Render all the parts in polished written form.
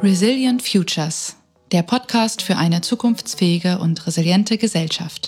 Resilient Futures, der Podcast für eine zukunftsfähige und resiliente Gesellschaft.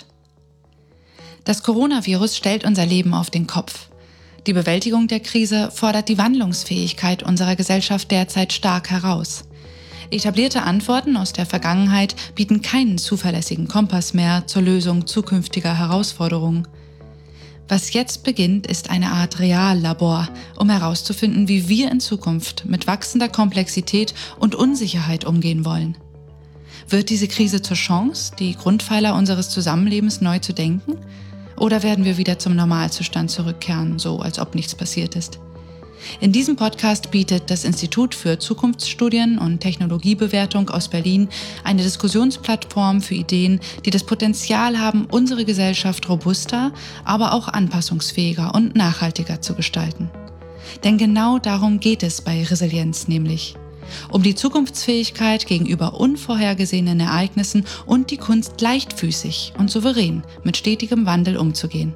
Das Coronavirus stellt unser Leben auf den Kopf. Die Bewältigung der Krise fordert die Wandlungsfähigkeit unserer Gesellschaft derzeit stark heraus. Etablierte Antworten aus der Vergangenheit bieten keinen zuverlässigen Kompass mehr zur Lösung zukünftiger Herausforderungen. Was jetzt beginnt, ist eine Art Reallabor, um herauszufinden, wie wir in Zukunft mit wachsender Komplexität und Unsicherheit umgehen wollen. Wird diese Krise zur Chance, die Grundpfeiler unseres Zusammenlebens neu zu denken? Oder werden wir wieder zum Normalzustand zurückkehren, so als ob nichts passiert ist? In diesem Podcast bietet das Institut für Zukunftsstudien und Technologiebewertung aus Berlin eine Diskussionsplattform für Ideen, die das Potenzial haben, unsere Gesellschaft robuster, aber auch anpassungsfähiger und nachhaltiger zu gestalten. Denn genau darum geht es bei Resilienz nämlich. Um die Zukunftsfähigkeit gegenüber unvorhergesehenen Ereignissen und die Kunst, leichtfüßig und souverän mit stetigem Wandel umzugehen.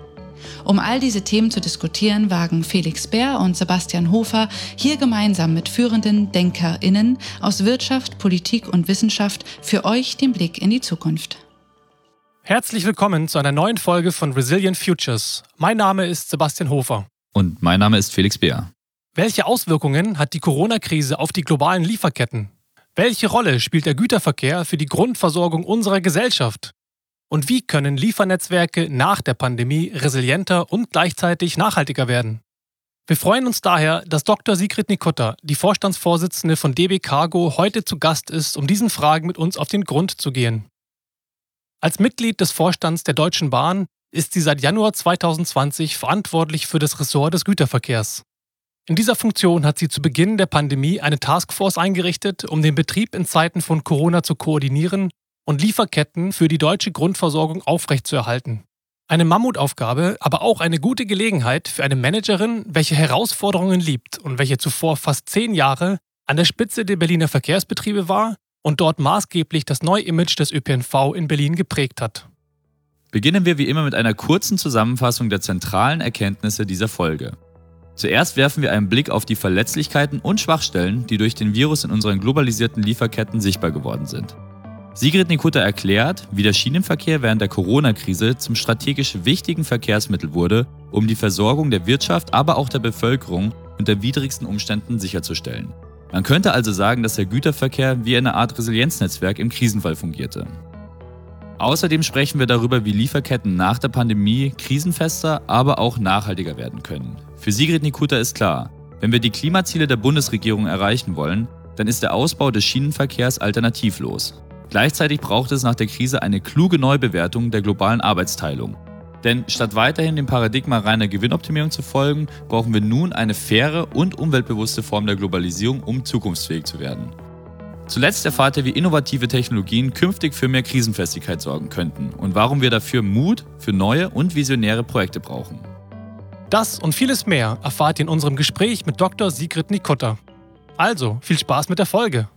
Um all diese Themen zu diskutieren, wagen Felix Beer und Sebastian Hofer hier gemeinsam mit führenden DenkerInnen aus Wirtschaft, Politik und Wissenschaft für euch den Blick in die Zukunft. Herzlich willkommen zu einer neuen Folge von Resilient Futures. Mein Name ist Sebastian Hofer. Und mein Name ist Felix Beer. Welche Auswirkungen hat die Corona-Krise auf die globalen Lieferketten? Welche Rolle spielt der Güterverkehr für die Grundversorgung unserer Gesellschaft? Und wie können Liefernetzwerke nach der Pandemie resilienter und gleichzeitig nachhaltiger werden? Wir freuen uns daher, dass Dr. Sigrid Nikutta, die Vorstandsvorsitzende von DB Cargo, heute zu Gast ist, um diesen Fragen mit uns auf den Grund zu gehen. Als Mitglied des Vorstands der Deutschen Bahn ist sie seit Januar 2020 verantwortlich für das Ressort des Güterverkehrs. In dieser Funktion hat sie zu Beginn der Pandemie eine Taskforce eingerichtet, um den Betrieb in Zeiten von Corona zu koordinieren und Lieferketten für die deutsche Grundversorgung aufrechtzuerhalten. Eine Mammutaufgabe, aber auch eine gute Gelegenheit für eine Managerin, welche Herausforderungen liebt und welche zuvor fast 10 Jahre an der Spitze der Berliner Verkehrsbetriebe war und dort maßgeblich das neue Image des ÖPNV in Berlin geprägt hat. Beginnen wir wie immer mit einer kurzen Zusammenfassung der zentralen Erkenntnisse dieser Folge. Zuerst werfen wir einen Blick auf die Verletzlichkeiten und Schwachstellen, die durch den Virus in unseren globalisierten Lieferketten sichtbar geworden sind. Sigrid Nikutta erklärt, wie der Schienenverkehr während der Corona-Krise zum strategisch wichtigen Verkehrsmittel wurde, um die Versorgung der Wirtschaft, aber auch der Bevölkerung unter widrigsten Umständen sicherzustellen. Man könnte also sagen, dass der Güterverkehr wie eine Art Resilienznetzwerk im Krisenfall fungierte. Außerdem sprechen wir darüber, wie Lieferketten nach der Pandemie krisenfester, aber auch nachhaltiger werden können. Für Sigrid Nikutta ist klar, wenn wir die Klimaziele der Bundesregierung erreichen wollen, dann ist der Ausbau des Schienenverkehrs alternativlos. Gleichzeitig braucht es nach der Krise eine kluge Neubewertung der globalen Arbeitsteilung. Denn statt weiterhin dem Paradigma reiner Gewinnoptimierung zu folgen, brauchen wir nun eine faire und umweltbewusste Form der Globalisierung, um zukunftsfähig zu werden. Zuletzt erfahrt ihr, wie innovative Technologien künftig für mehr Krisenfestigkeit sorgen könnten und warum wir dafür Mut für neue und visionäre Projekte brauchen. Das und vieles mehr erfahrt ihr in unserem Gespräch mit Dr. Sigrid Nikutta. Also, viel Spaß mit der Folge!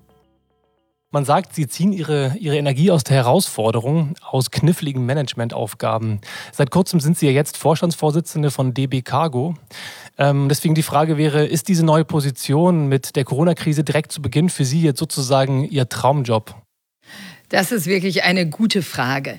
Man sagt, Sie ziehen Ihre Energie aus der Herausforderung, aus kniffligen Managementaufgaben. Seit kurzem sind Sie ja jetzt Vorstandsvorsitzende von DB Cargo. Deswegen die Frage wäre, ist diese neue Position mit der Corona-Krise direkt zu Beginn für Sie jetzt sozusagen Ihr Traumjob? Das ist wirklich eine gute Frage.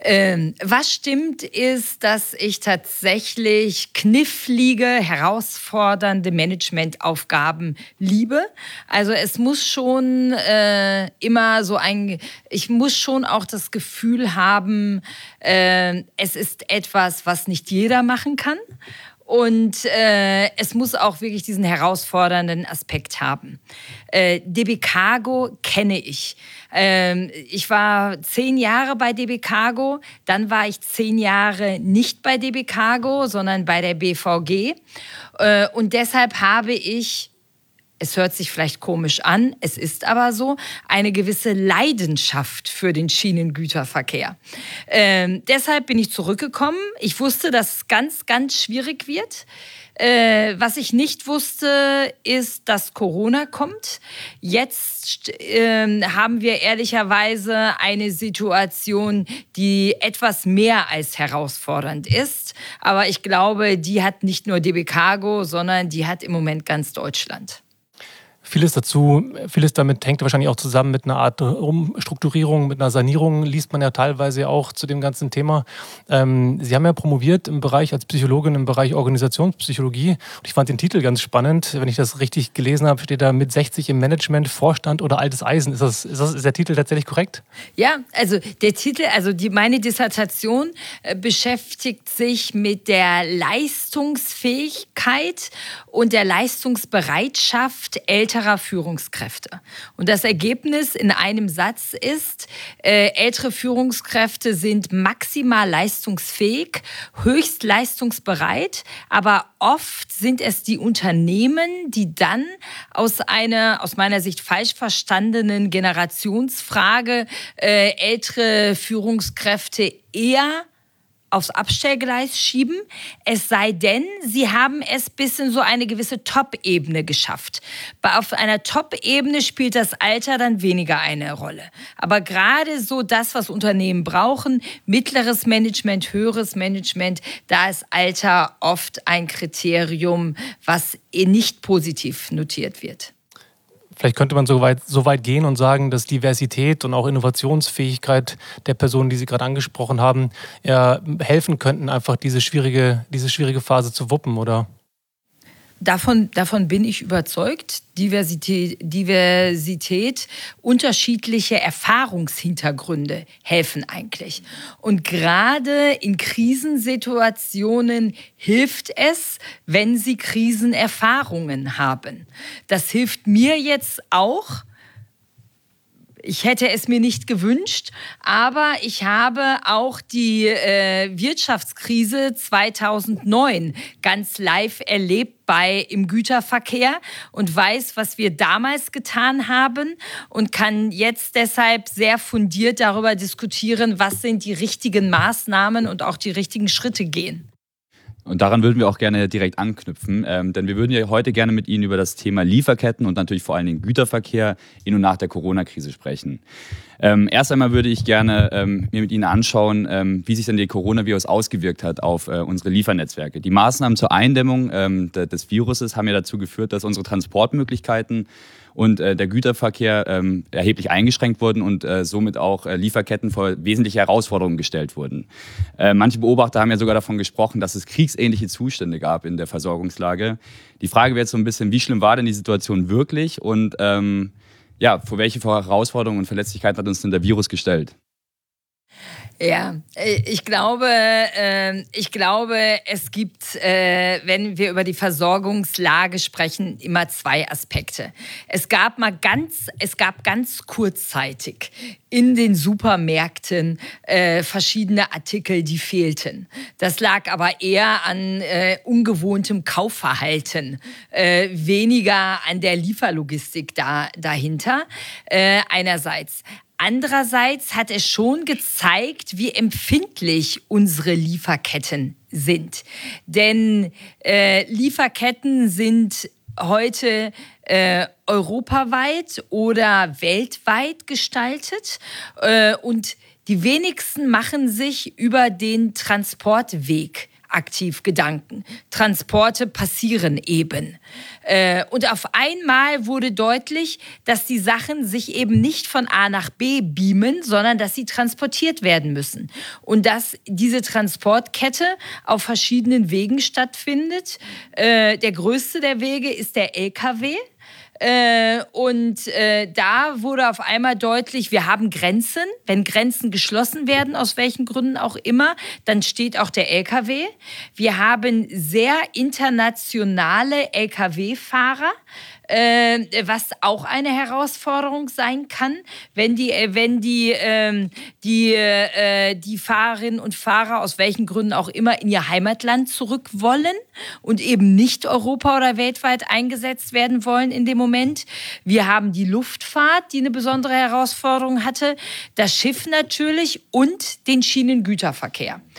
Was stimmt, ist, dass ich tatsächlich knifflige, herausfordernde Managementaufgaben liebe. Also es muss schon ich muss schon auch das Gefühl haben, es ist etwas, was nicht jeder machen kann. Und es muss auch wirklich diesen herausfordernden Aspekt haben. DB Cargo kenne ich. Ich war 10 Jahre bei DB Cargo, dann war ich 10 Jahre nicht bei DB Cargo, sondern bei der BVG. Und deshalb habe ich, es hört sich vielleicht komisch an, es ist aber so, eine gewisse Leidenschaft für den Schienengüterverkehr. Deshalb bin ich zurückgekommen. Ich wusste, dass es ganz, ganz schwierig wird. Was ich nicht wusste, ist, dass Corona kommt. Jetzt haben wir ehrlicherweise eine Situation, die etwas mehr als herausfordernd ist. Aber ich glaube, die hat nicht nur DB Cargo, sondern die hat im Moment ganz Deutschland. Vieles damit hängt wahrscheinlich auch zusammen mit einer Art Umstrukturierung, mit einer Sanierung, liest man ja teilweise auch zu dem ganzen Thema. Sie haben ja promoviert als Psychologin im Bereich Organisationspsychologie. Und ich fand den Titel ganz spannend. Wenn ich das richtig gelesen habe, steht da mit 60 im Management, Vorstand oder altes Eisen. Ist der Titel tatsächlich korrekt? Ja, also der Titel, meine Dissertation beschäftigt sich mit der Leistungsfähigkeit und der Leistungsbereitschaft älterer Führungskräfte. Und das Ergebnis in einem Satz ist, ältere Führungskräfte sind maximal leistungsfähig, höchst leistungsbereit, aber oft sind es die Unternehmen, die dann aus einer, aus meiner Sicht falsch verstandenen Generationsfrage ältere Führungskräfte eher aufs Abstellgleis schieben, es sei denn, sie haben es bis in so eine gewisse Top-Ebene geschafft. Auf einer Top-Ebene spielt das Alter dann weniger eine Rolle. Aber gerade so das, was Unternehmen brauchen, mittleres Management, höheres Management, da ist Alter oft ein Kriterium, was nicht positiv notiert wird. Vielleicht könnte man so weit gehen und sagen, dass Diversität und auch Innovationsfähigkeit der Personen, die Sie gerade angesprochen haben, helfen könnten, einfach diese schwierige Phase zu wuppen, oder? Davon bin ich überzeugt. Diversität, unterschiedliche Erfahrungshintergründe helfen eigentlich. Und gerade in Krisensituationen hilft es, wenn Sie Krisenerfahrungen haben. Das hilft mir jetzt auch. Ich hätte es mir nicht gewünscht, aber ich habe auch die Wirtschaftskrise 2009 ganz live erlebt im Güterverkehr und weiß, was wir damals getan haben und kann jetzt deshalb sehr fundiert darüber diskutieren, was sind die richtigen Maßnahmen und auch die richtigen Schritte gehen. Und daran würden wir auch gerne direkt anknüpfen, denn wir würden ja heute gerne mit Ihnen über das Thema Lieferketten und natürlich vor allen Dingen Güterverkehr in und nach der Corona-Krise sprechen. Erst einmal würde ich gerne mir mit Ihnen anschauen, wie sich denn der Coronavirus ausgewirkt hat auf unsere Liefernetzwerke. Die Maßnahmen zur Eindämmung des Viruses haben ja dazu geführt, dass unsere Transportmöglichkeiten und der Güterverkehr erheblich eingeschränkt wurden und somit auch Lieferketten vor wesentliche Herausforderungen gestellt wurden. Manche Beobachter haben ja sogar davon gesprochen, dass es kriegsähnliche Zustände gab in der Versorgungslage. Die Frage wäre jetzt so ein bisschen, wie schlimm war denn die Situation wirklich und vor welche Herausforderungen und Verletzlichkeiten hat uns denn der Virus gestellt? Ja, ich glaube, es gibt, wenn wir über die Versorgungslage sprechen, immer zwei Aspekte. Es gab ganz kurzzeitig in den Supermärkten verschiedene Artikel, die fehlten. Das lag aber eher an ungewohntem Kaufverhalten, weniger an der Lieferlogistik dahinter einerseits. Andererseits hat es schon gezeigt, wie empfindlich unsere Lieferketten sind. Denn Lieferketten sind heute europaweit oder weltweit gestaltet und die wenigsten machen sich über den Transportweg aktiv Gedanken. Transporte passieren eben. Und auf einmal wurde deutlich, dass die Sachen sich eben nicht von A nach B beamen, sondern dass sie transportiert werden müssen. Und dass diese Transportkette auf verschiedenen Wegen stattfindet. Der größte der Wege ist der LKW. Da wurde auf einmal deutlich, wir haben Grenzen. Wenn Grenzen geschlossen werden, aus welchen Gründen auch immer, dann steht auch der LKW. Wir haben sehr internationale LKW-Fahrer, was auch eine Herausforderung sein kann, wenn die Fahrerinnen und Fahrer aus welchen Gründen auch immer in ihr Heimatland zurück wollen und eben nicht Europa oder weltweit eingesetzt werden wollen in dem Moment. Wir haben die Luftfahrt, die eine besondere Herausforderung hatte, das Schiff natürlich und den Schienengüterverkehr.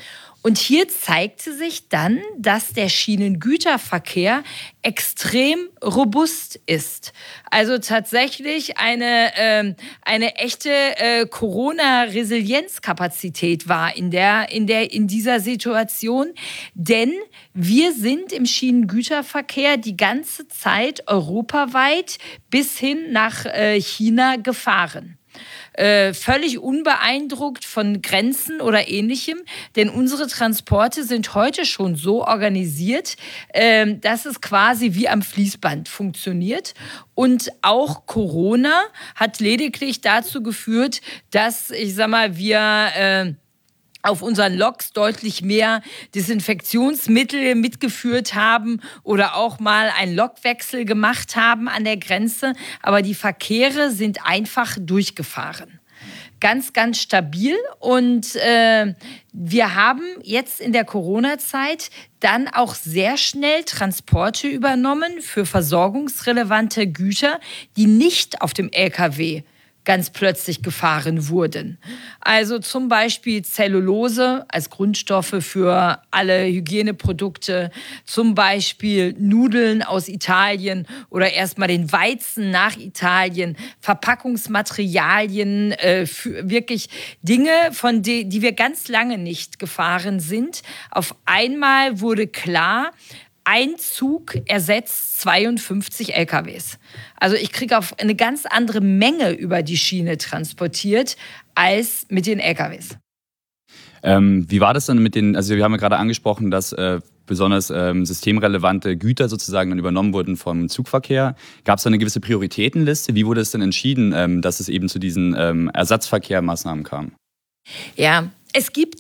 Und hier zeigte sich dann, dass der Schienengüterverkehr extrem robust ist. Also tatsächlich eine echte Corona-Resilienzkapazität war in dieser Situation. Denn wir sind im Schienengüterverkehr die ganze Zeit europaweit bis hin nach China gefahren. Völlig unbeeindruckt von Grenzen oder Ähnlichem, denn unsere Transporte sind heute schon so organisiert, dass es quasi wie am Fließband funktioniert. Und auch Corona hat lediglich dazu geführt, dass, wir auf unseren Loks deutlich mehr Desinfektionsmittel mitgeführt haben oder auch mal einen Lokwechsel gemacht haben an der Grenze. Aber die Verkehre sind einfach durchgefahren. Ganz, ganz stabil. Und wir haben jetzt in der Corona-Zeit dann auch sehr schnell Transporte übernommen für versorgungsrelevante Güter, die nicht auf dem LKW ganz plötzlich gefahren wurden. Also zum Beispiel Zellulose als Grundstoffe für alle Hygieneprodukte, zum Beispiel Nudeln aus Italien oder erstmal den Weizen nach Italien, Verpackungsmaterialien, wirklich Dinge, die wir ganz lange nicht gefahren sind. Auf einmal wurde klar, ein Zug ersetzt 52 LKWs. Also ich kriege auf eine ganz andere Menge über die Schiene transportiert als mit den LKWs. Wie war das dann mit also wir haben ja gerade angesprochen, dass besonders systemrelevante Güter sozusagen dann übernommen wurden vom Zugverkehr. Gab es da eine gewisse Prioritätenliste? Wie wurde es denn entschieden, dass es eben zu diesen Ersatzverkehrmaßnahmen kam? Ja, es gibt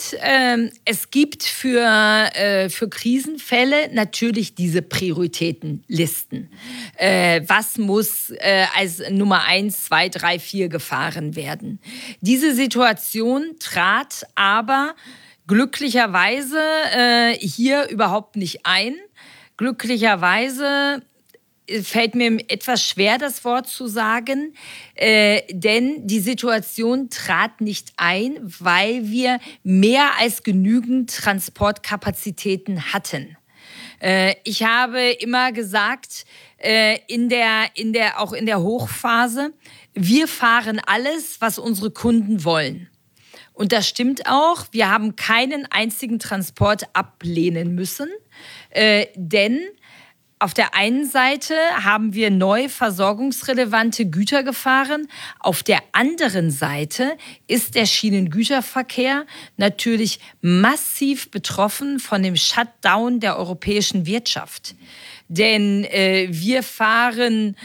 für Krisenfälle natürlich diese Prioritätenlisten. Was muss als Nummer 1, 2, 3, 4 gefahren werden? Diese Situation trat aber glücklicherweise hier überhaupt nicht ein. Glücklicherweise fällt mir etwas schwer, das Wort zu sagen, denn die Situation trat nicht ein, weil wir mehr als genügend Transportkapazitäten hatten. Ich habe immer gesagt, auch in der Hochphase, wir fahren alles, was unsere Kunden wollen. Und das stimmt auch. Wir haben keinen einzigen Transport ablehnen müssen, denn auf der einen Seite haben wir neu versorgungsrelevante Güter gefahren. Auf der anderen Seite ist der Schienengüterverkehr natürlich massiv betroffen von dem Shutdown der europäischen Wirtschaft. Denn wir fahren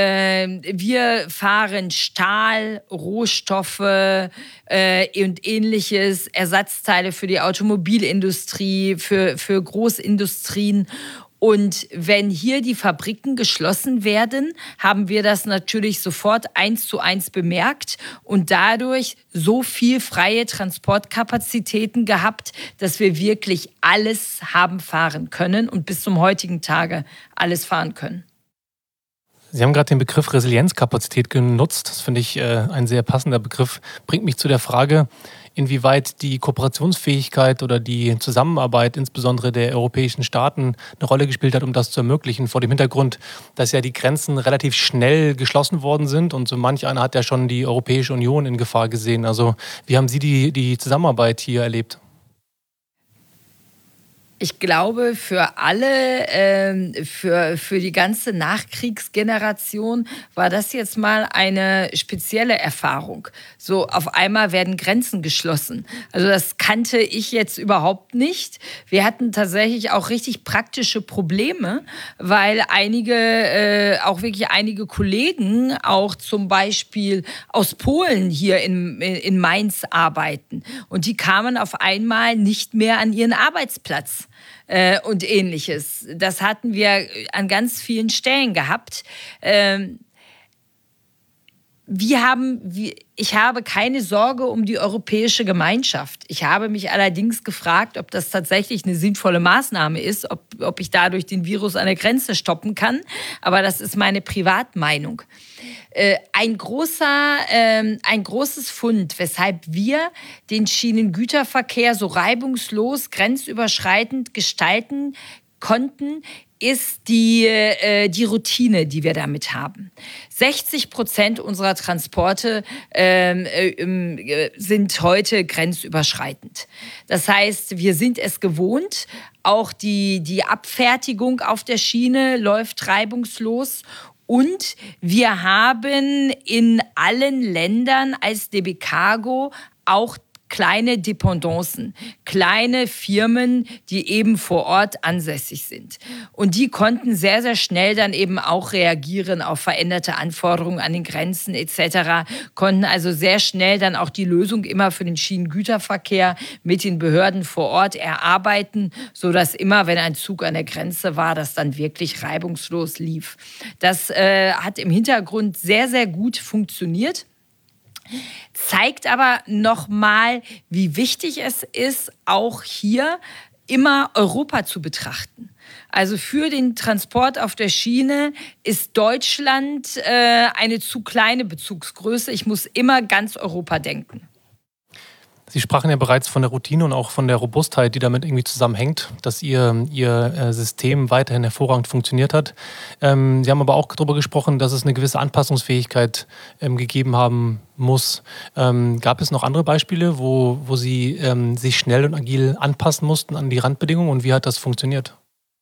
Stahl, Rohstoffe und Ähnliches, Ersatzteile für die Automobilindustrie, für Großindustrien. Und wenn hier die Fabriken geschlossen werden, haben wir das natürlich sofort 1:1 bemerkt und dadurch so viel freie Transportkapazitäten gehabt, dass wir wirklich alles haben fahren können und bis zum heutigen Tage alles fahren können. Sie haben gerade den Begriff Resilienzkapazität genutzt. Das finde ich ein sehr passender Begriff. Bringt mich zu der Frage, inwieweit die Kooperationsfähigkeit oder die Zusammenarbeit insbesondere der europäischen Staaten eine Rolle gespielt hat, um das zu ermöglichen. Vor dem Hintergrund, dass ja die Grenzen relativ schnell geschlossen worden sind und so manch einer hat ja schon die Europäische Union in Gefahr gesehen. Also wie haben Sie die Zusammenarbeit hier erlebt? Ich glaube, für alle, für die ganze Nachkriegsgeneration war das jetzt mal eine spezielle Erfahrung. So auf einmal werden Grenzen geschlossen. Also das kannte ich jetzt überhaupt nicht. Wir hatten tatsächlich auch richtig praktische Probleme, weil auch wirklich einige Kollegen auch zum Beispiel aus Polen hier in Mainz arbeiten. Und die kamen auf einmal nicht mehr an ihren Arbeitsplatz. Und Ähnliches. Das hatten wir an ganz vielen Stellen gehabt. ich habe keine Sorge um die europäische Gemeinschaft. Ich habe mich allerdings gefragt, ob das tatsächlich eine sinnvolle Maßnahme ist, ob ich dadurch den Virus an der Grenze stoppen kann. Aber das ist meine Privatmeinung. Ein großes Fund, weshalb wir den Schienengüterverkehr so reibungslos, grenzüberschreitend gestalten konnten, ist die Routine, die wir damit haben. 60% unserer Transporte sind heute grenzüberschreitend. Das heißt, wir sind es gewohnt, auch die Abfertigung auf der Schiene läuft reibungslos. Und wir haben in allen Ländern als DB Cargo auch kleine Dependancen, kleine Firmen, die eben vor Ort ansässig sind. Und die konnten sehr, sehr schnell dann eben auch reagieren auf veränderte Anforderungen an den Grenzen etc., konnten also sehr schnell dann auch die Lösung immer für den Schienengüterverkehr mit den Behörden vor Ort erarbeiten, sodass immer, wenn ein Zug an der Grenze war, das dann wirklich reibungslos lief. Das hat im Hintergrund sehr, sehr gut funktioniert. Zeigt aber nochmal, wie wichtig es ist, auch hier immer Europa zu betrachten. Also für den Transport auf der Schiene ist Deutschland eine zu kleine Bezugsgröße. Ich muss immer ganz Europa denken. Sie sprachen ja bereits von der Routine und auch von der Robustheit, die damit irgendwie zusammenhängt, dass Ihr System weiterhin hervorragend funktioniert hat. Sie haben aber auch darüber gesprochen, dass es eine gewisse Anpassungsfähigkeit gegeben haben muss. Gab es noch andere Beispiele, wo Sie sich schnell und agil anpassen mussten an die Randbedingungen, und wie hat das funktioniert?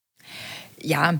Ja,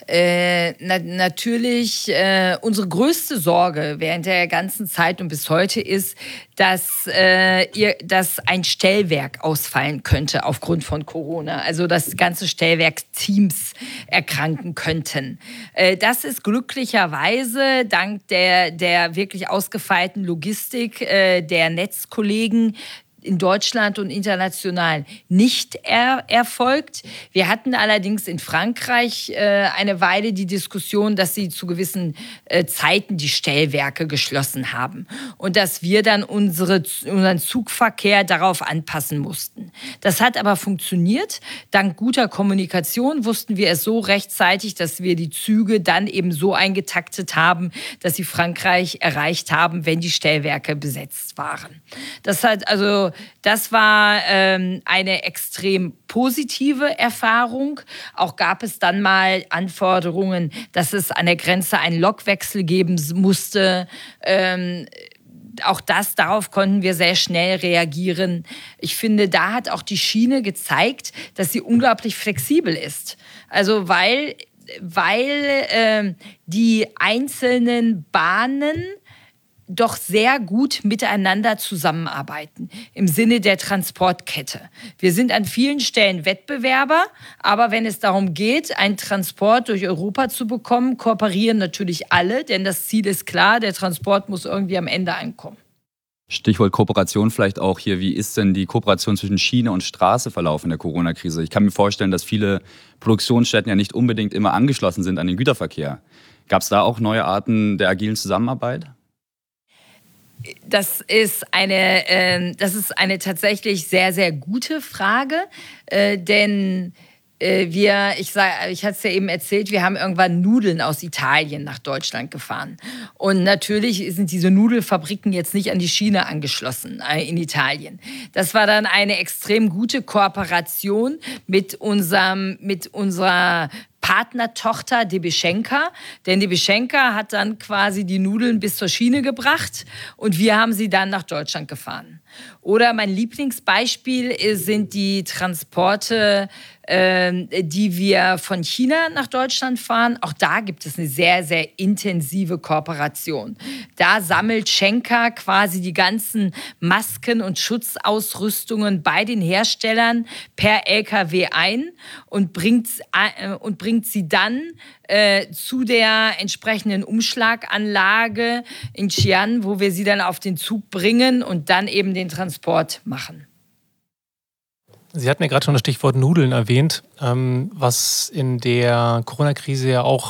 natürlich unsere größte Sorge während der ganzen Zeit und bis heute ist, dass ein Stellwerk ausfallen könnte aufgrund von Corona. Also dass ganze Stellwerksteams erkranken könnten. Das ist glücklicherweise dank der wirklich ausgefeilten Logistik der Netzkollegen in Deutschland und international nicht erfolgt. Wir hatten allerdings in Frankreich eine Weile die Diskussion, dass sie zu gewissen Zeiten die Stellwerke geschlossen haben und dass wir dann unseren Zugverkehr darauf anpassen mussten. Das hat aber funktioniert. Dank guter Kommunikation wussten wir es so rechtzeitig, dass wir die Züge dann eben so eingetaktet haben, dass sie Frankreich erreicht haben, wenn die Stellwerke besetzt waren. Das war eine extrem positive Erfahrung. Auch gab es dann mal Anforderungen, dass es an der Grenze einen Lokwechsel geben musste. Darauf konnten wir sehr schnell reagieren. Ich finde, da hat auch die Schiene gezeigt, dass sie unglaublich flexibel ist. Also weil die einzelnen Bahnen doch sehr gut miteinander zusammenarbeiten im Sinne der Transportkette. Wir sind an vielen Stellen Wettbewerber, aber wenn es darum geht, einen Transport durch Europa zu bekommen, kooperieren natürlich alle, denn das Ziel ist klar, der Transport muss irgendwie am Ende ankommen. Stichwort Kooperation vielleicht auch hier. Wie ist denn die Kooperation zwischen Schiene und Straße verlaufen in der Corona-Krise? Ich kann mir vorstellen, dass viele Produktionsstätten ja nicht unbedingt immer angeschlossen sind an den Güterverkehr. Gab es da auch neue Arten der agilen Zusammenarbeit? Das ist eine tatsächlich sehr, sehr gute Frage, denn ich hatte es ja eben erzählt, wir haben irgendwann Nudeln aus Italien nach Deutschland gefahren. Und natürlich sind diese Nudelfabriken jetzt nicht an die Schiene angeschlossen in Italien. Das war dann eine extrem gute Kooperation mit unserer Partnertochter DB Schenker, denn DB Schenker hat dann quasi die Nudeln bis zur Schiene gebracht und wir haben sie dann nach Deutschland gefahren. Oder mein Lieblingsbeispiel sind die Transporte, die wir von China nach Deutschland fahren. Auch da gibt es eine sehr, sehr intensive Kooperation. Da sammelt Schenker quasi die ganzen Masken und Schutzausrüstungen bei den Herstellern per LKW ein und bringt sie dann zu der entsprechenden Umschlaganlage in Xi'an, wo wir sie dann auf den Zug bringen und dann eben den Transport machen. Sie hatten ja gerade schon das Stichwort Nudeln erwähnt, was in der Corona-Krise ja auch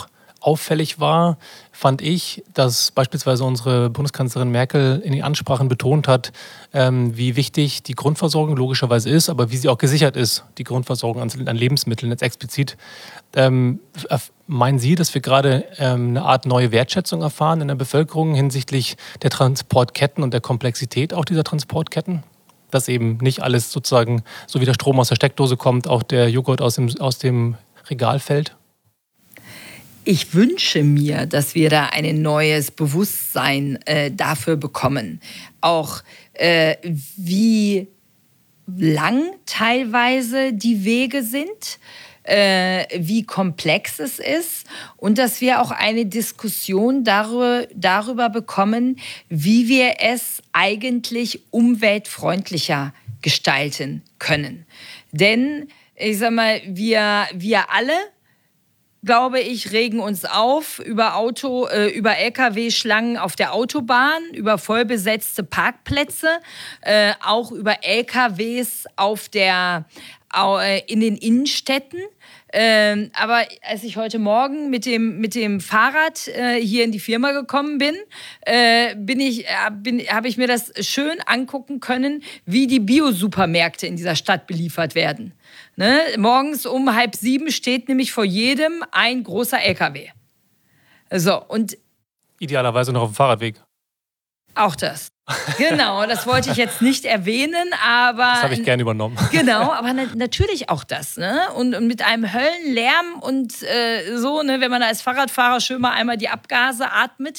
auffällig war, fand ich, dass beispielsweise unsere Bundeskanzlerin Merkel in den Ansprachen betont hat, wie wichtig die Grundversorgung logischerweise ist, aber wie sie auch gesichert ist, die Grundversorgung an Lebensmitteln jetzt explizit. Meinen Sie, dass wir gerade eine Art neue Wertschätzung erfahren in der Bevölkerung hinsichtlich der Transportketten und der Komplexität auch dieser Transportketten? Dass eben nicht alles sozusagen, so wie der Strom aus der Steckdose kommt, auch der Joghurt aus dem Regal fällt? Ich wünsche mir, dass wir da ein neues Bewusstsein dafür bekommen. Auch wie lang teilweise die Wege sind, wie komplex es ist und dass wir auch eine Diskussion darüber bekommen, wie wir es eigentlich umweltfreundlicher gestalten können. Denn, ich sag mal, wir alle, glaube ich, regen uns auf über LKW-Schlangen auf der Autobahn, über vollbesetzte Parkplätze, auch über LKWs in den Innenstädten. Aber als ich heute Morgen mit dem Fahrrad hier in die Firma gekommen bin, habe ich mir das schön angucken können, wie die Bio-Supermärkte in dieser Stadt beliefert werden. Ne? Morgens um 6:30 steht nämlich vor jedem ein großer LKW. So, und idealerweise noch auf dem Fahrradweg. Auch das. Genau, das wollte ich jetzt nicht erwähnen, aber... Das habe ich gerne übernommen. Genau, aber natürlich auch das. Ne? Und mit einem Höllenlärm und so, ne, wenn man als Fahrradfahrer schön mal einmal die Abgase atmet.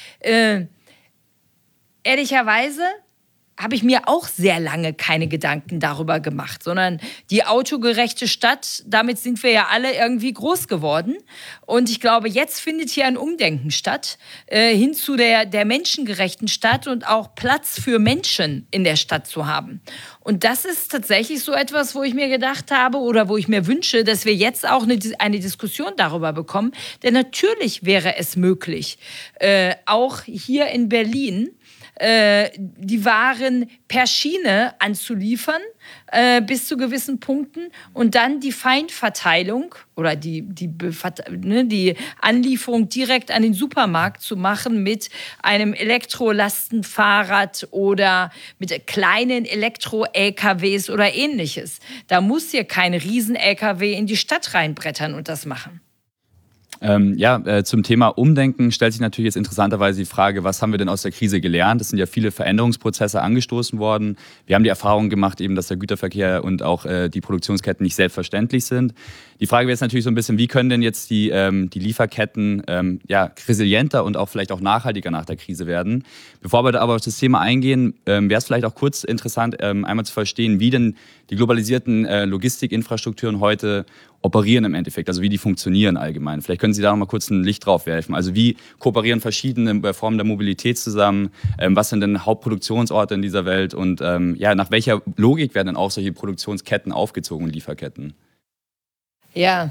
Ehrlicherweise habe ich mir auch sehr lange keine Gedanken darüber gemacht, sondern die autogerechte Stadt, damit sind wir ja alle irgendwie groß geworden. Und ich glaube, jetzt findet hier ein Umdenken statt, hin zu der menschengerechten Stadt und auch Platz für Menschen in der Stadt zu haben. Und das ist tatsächlich so etwas, wo ich mir gedacht habe oder wo ich mir wünsche, dass wir jetzt auch eine Diskussion darüber bekommen. Denn natürlich wäre es möglich, auch hier in Berlin, die Waren per Schiene anzuliefern, bis zu gewissen Punkten und dann die Feinverteilung oder die Anlieferung direkt an den Supermarkt zu machen mit einem Elektrolastenfahrrad oder mit kleinen Elektro-LKWs oder ähnliches. Da muss hier kein Riesen-LKW in die Stadt reinbrettern und das machen. Zum Thema Umdenken stellt sich natürlich jetzt interessanterweise die Frage, was haben wir denn aus der Krise gelernt? Es sind ja viele Veränderungsprozesse angestoßen worden. Wir haben die Erfahrung gemacht, eben, dass der Güterverkehr und auch die Produktionsketten nicht selbstverständlich sind. Die Frage wäre jetzt natürlich so ein bisschen, wie können denn jetzt die Lieferketten resilienter und auch vielleicht auch nachhaltiger nach der Krise werden? Bevor wir da aber auf das Thema eingehen, wäre es vielleicht auch kurz interessant, einmal zu verstehen, wie denn die globalisierten Logistikinfrastrukturen heute operieren im Endeffekt, also wie die funktionieren allgemein. Vielleicht können Sie da noch mal kurz ein Licht drauf werfen. Also wie kooperieren verschiedene Formen der Mobilität zusammen? Was sind denn Hauptproduktionsorte in dieser Welt? Und nach welcher Logik werden dann auch solche Produktionsketten aufgezogen, Lieferketten? Ja,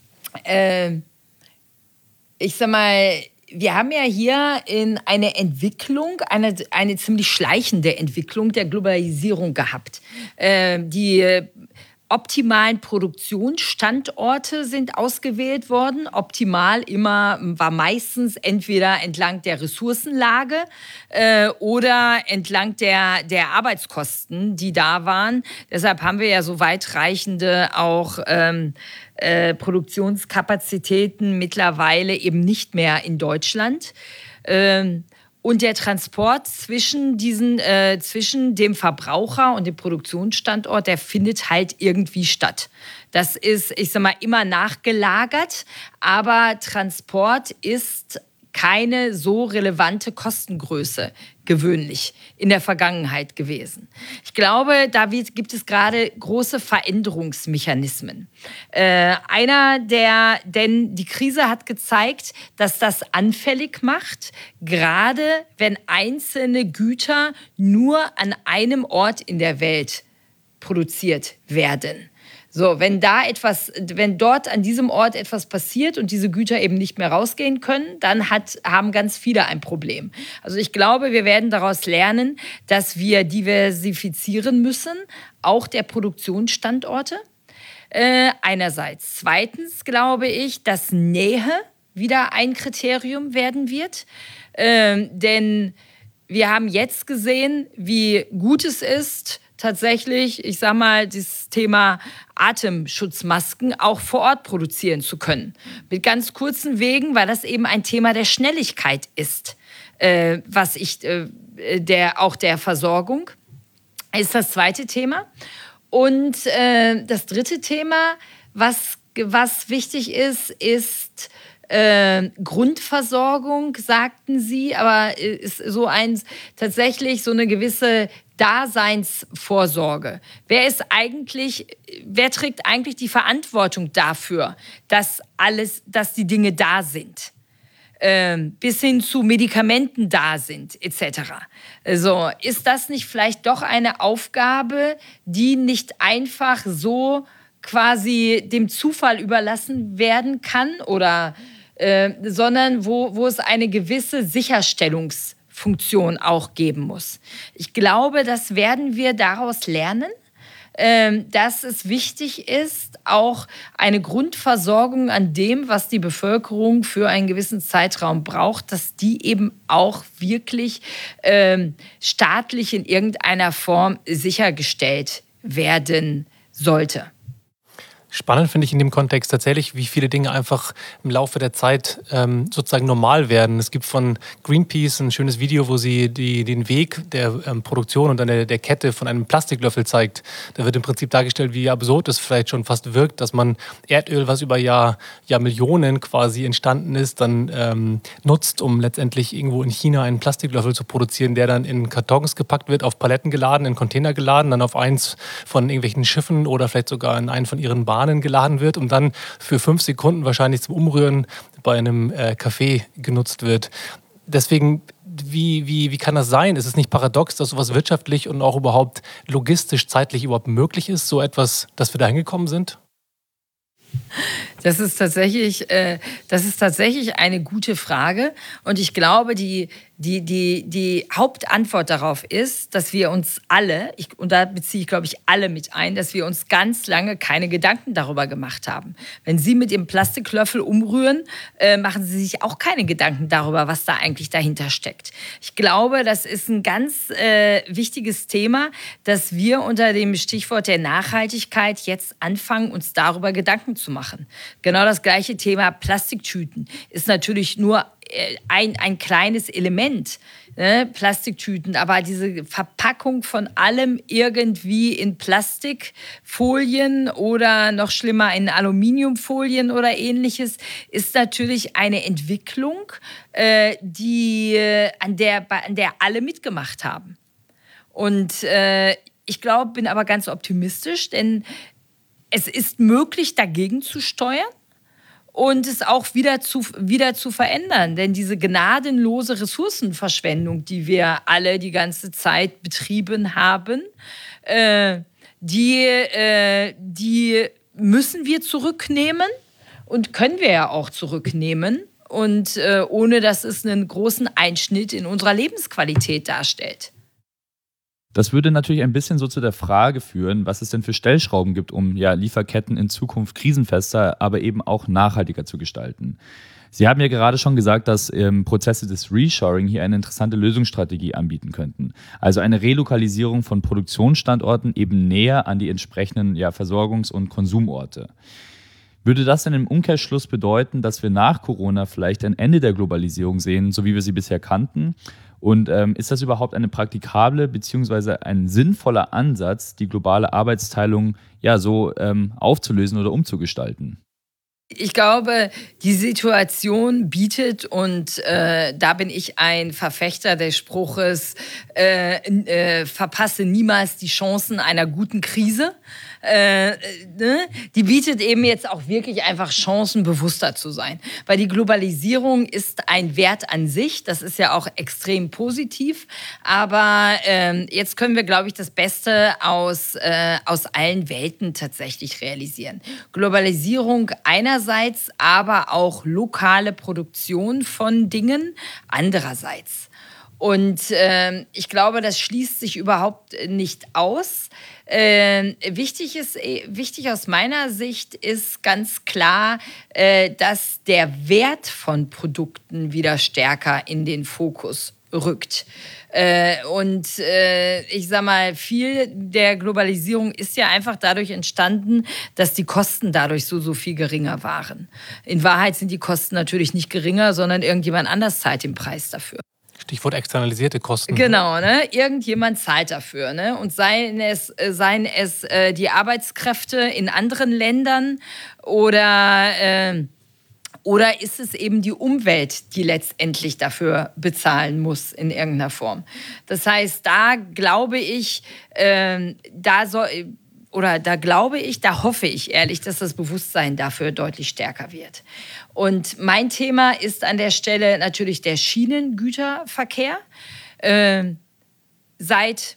ich sag mal, wir haben ja hier eine Entwicklung, eine ziemlich schleichende Entwicklung der Globalisierung gehabt. Die optimalen Produktionsstandorte sind ausgewählt worden. Optimal war meistens entweder entlang der Ressourcenlage oder entlang der Arbeitskosten, die da waren. Deshalb haben wir ja so weitreichende auch Produktionskapazitäten mittlerweile eben nicht mehr in Deutschland. Und der Transport zwischen dem Verbraucher und dem Produktionsstandort, der findet halt irgendwie statt. Das ist, ich sag mal, immer nachgelagert, aber Transport ist keine so relevante Kostengröße gewöhnlich in der Vergangenheit gewesen. Ich glaube, gibt es gerade große Veränderungsmechanismen. Denn die Krise hat gezeigt, dass das anfällig macht, gerade wenn einzelne Güter nur an einem Ort in der Welt produziert werden. So, wenn dort an diesem Ort etwas passiert und diese Güter eben nicht mehr rausgehen können, dann haben ganz viele ein Problem. Also ich glaube, wir werden daraus lernen, dass wir diversifizieren müssen, auch der Produktionsstandorte. Einerseits. Zweitens glaube ich, dass Nähe wieder ein Kriterium werden wird. Denn wir haben jetzt gesehen, wie gut es ist, tatsächlich, ich sag mal, das Thema Atemschutzmasken auch vor Ort produzieren zu können. Mit ganz kurzen Wegen, weil das eben ein Thema der Schnelligkeit ist, auch der Versorgung, ist das zweite Thema. Und das dritte Thema, was wichtig ist Grundversorgung, sagten Sie, aber ist tatsächlich so eine gewisse Daseinsvorsorge. Wer trägt eigentlich die Verantwortung dafür, dass die Dinge da sind? Bis hin zu Medikamenten da sind, etc. Also ist das nicht vielleicht doch eine Aufgabe, die nicht einfach so quasi dem Zufall überlassen werden kann, sondern wo es eine gewisse Sicherstellungsfunktion auch geben muss? Ich glaube, das werden wir daraus lernen, dass es wichtig ist, auch eine Grundversorgung an dem, was die Bevölkerung für einen gewissen Zeitraum braucht, dass die eben auch wirklich staatlich in irgendeiner Form sichergestellt werden sollte. Spannend finde ich in dem Kontext tatsächlich, wie viele Dinge einfach im Laufe der Zeit sozusagen normal werden. Es gibt von Greenpeace ein schönes Video, wo sie den Weg der Produktion und dann der Kette von einem Plastiklöffel zeigt. Da wird im Prinzip dargestellt, wie absurd es vielleicht schon fast wirkt, dass man Erdöl, was über Millionen quasi entstanden ist, dann nutzt, um letztendlich irgendwo in China einen Plastiklöffel zu produzieren, der dann in Kartons gepackt wird, auf Paletten geladen, in Container geladen, dann auf eins von irgendwelchen Schiffen oder vielleicht sogar in einen von ihren Bahnen geladen wird und dann für 5 Sekunden wahrscheinlich zum Umrühren bei einem Café genutzt wird. Deswegen, wie kann das sein? Ist es nicht paradox, dass sowas wirtschaftlich und auch überhaupt logistisch, zeitlich überhaupt möglich ist, so etwas, dass wir da hingekommen sind? Das ist tatsächlich eine gute Frage. Und ich glaube, die Hauptantwort darauf ist, dass wir uns alle, und da beziehe ich, glaube ich, alle mit ein, dass wir uns ganz lange keine Gedanken darüber gemacht haben. Wenn Sie mit Ihrem Plastiklöffel umrühren, machen Sie sich auch keine Gedanken darüber, was da eigentlich dahinter steckt. Ich glaube, das ist ein ganz wichtiges Thema, dass wir unter dem Stichwort der Nachhaltigkeit jetzt anfangen, uns darüber Gedanken zu machen. Genau das gleiche Thema Plastiktüten ist natürlich nur ein kleines Element, ne? Plastiktüten, aber diese Verpackung von allem irgendwie in Plastikfolien oder noch schlimmer in Aluminiumfolien oder ähnliches, ist natürlich eine Entwicklung, an der alle mitgemacht haben. Und ich bin aber ganz optimistisch, denn es ist möglich, dagegen zu steuern und es auch wieder zu verändern. Denn diese gnadenlose Ressourcenverschwendung, die wir alle die ganze Zeit betrieben haben, die müssen wir zurücknehmen und können wir ja auch zurücknehmen. Und ohne dass es einen großen Einschnitt in unserer Lebensqualität darstellt. Das würde natürlich ein bisschen so zu der Frage führen, was es denn für Stellschrauben gibt, um Lieferketten in Zukunft krisenfester, aber eben auch nachhaltiger zu gestalten. Sie haben ja gerade schon gesagt, dass Prozesse des Reshoring hier eine interessante Lösungsstrategie anbieten könnten. Also eine Relokalisierung von Produktionsstandorten eben näher an die entsprechenden Versorgungs- und Konsumorte. Würde das denn im Umkehrschluss bedeuten, dass wir nach Corona vielleicht ein Ende der Globalisierung sehen, so wie wir sie bisher kannten? Und ist das überhaupt eine praktikable bzw. ein sinnvoller Ansatz, die globale Arbeitsteilung so aufzulösen oder umzugestalten? Ich glaube, die Situation bietet, und da bin ich ein Verfechter des Spruches, verpasse niemals die Chancen einer guten Krise. Die bietet eben jetzt auch wirklich einfach Chancen, bewusster zu sein. Weil die Globalisierung ist ein Wert an sich, das ist ja auch extrem positiv. Aber jetzt können wir, glaube ich, das Beste aus allen Welten tatsächlich realisieren. Globalisierung einerseits, aber auch lokale Produktion von Dingen andererseits. Und ich glaube, das schließt sich überhaupt nicht aus. Wichtig aus meiner Sicht ist ganz klar, dass der Wert von Produkten wieder stärker in den Fokus rückt. Ich sag mal, viel der Globalisierung ist ja einfach dadurch entstanden, dass die Kosten dadurch so viel geringer waren. In Wahrheit sind die Kosten natürlich nicht geringer, sondern irgendjemand anders zahlt den Preis dafür. Stichwort externalisierte Kosten. Genau, ne? Irgendjemand zahlt dafür. Ne? Und seien es die Arbeitskräfte in anderen Ländern oder ist es eben die Umwelt, die letztendlich dafür bezahlen muss in irgendeiner Form? Das heißt, da glaube ich, da hoffe ich ehrlich, dass das Bewusstsein dafür deutlich stärker wird. Und mein Thema ist an der Stelle natürlich der Schienengüterverkehr. Seit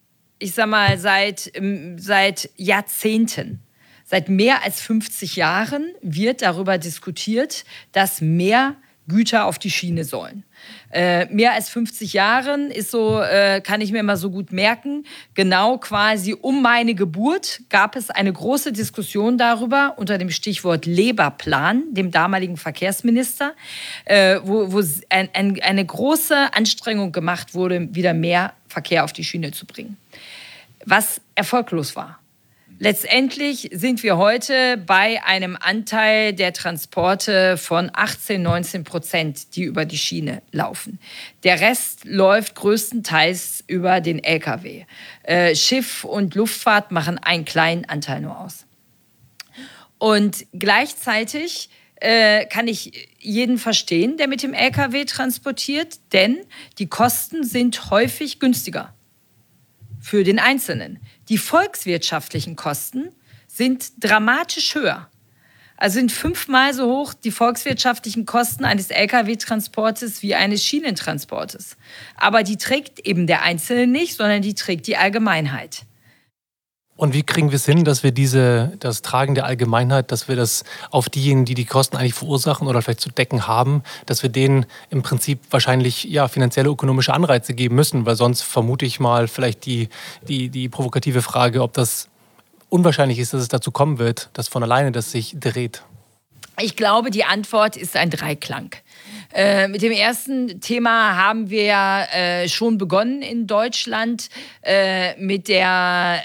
Jahrzehnten. Seit mehr als 50 Jahren wird darüber diskutiert, dass mehr Güter auf die Schiene sollen. Mehr als 50 Jahren ist so, kann ich mir immer so gut merken, genau quasi um meine Geburt gab es eine große Diskussion darüber unter dem Stichwort Leberplan, dem damaligen Verkehrsminister, wo eine große Anstrengung gemacht wurde, wieder mehr Verkehr auf die Schiene zu bringen. Was erfolglos war. Letztendlich sind wir heute bei einem Anteil der Transporte von 18-19%, die über die Schiene laufen. Der Rest läuft größtenteils über den Lkw. Schiff und Luftfahrt machen einen kleinen Anteil nur aus. Und gleichzeitig kann ich jeden verstehen, der mit dem Lkw transportiert, denn die Kosten sind häufig günstiger für den Einzelnen. Die volkswirtschaftlichen Kosten sind dramatisch höher. Also sind 5-mal so hoch die volkswirtschaftlichen Kosten eines Lkw-Transportes wie eines Schienentransportes. Aber die trägt eben der Einzelne nicht, sondern die trägt die Allgemeinheit. Und wie kriegen wir es hin, dass wir das Tragen der Allgemeinheit, dass wir das auf diejenigen, die die Kosten eigentlich verursachen oder vielleicht zu decken haben, dass wir denen im Prinzip wahrscheinlich finanzielle, ökonomische Anreize geben müssen, weil sonst vermute ich mal vielleicht die provokative Frage, ob das unwahrscheinlich ist, dass es dazu kommen wird, dass von alleine das sich dreht. Ich glaube, die Antwort ist ein Dreiklang. Mit dem ersten Thema haben wir ja schon begonnen in Deutschland mit der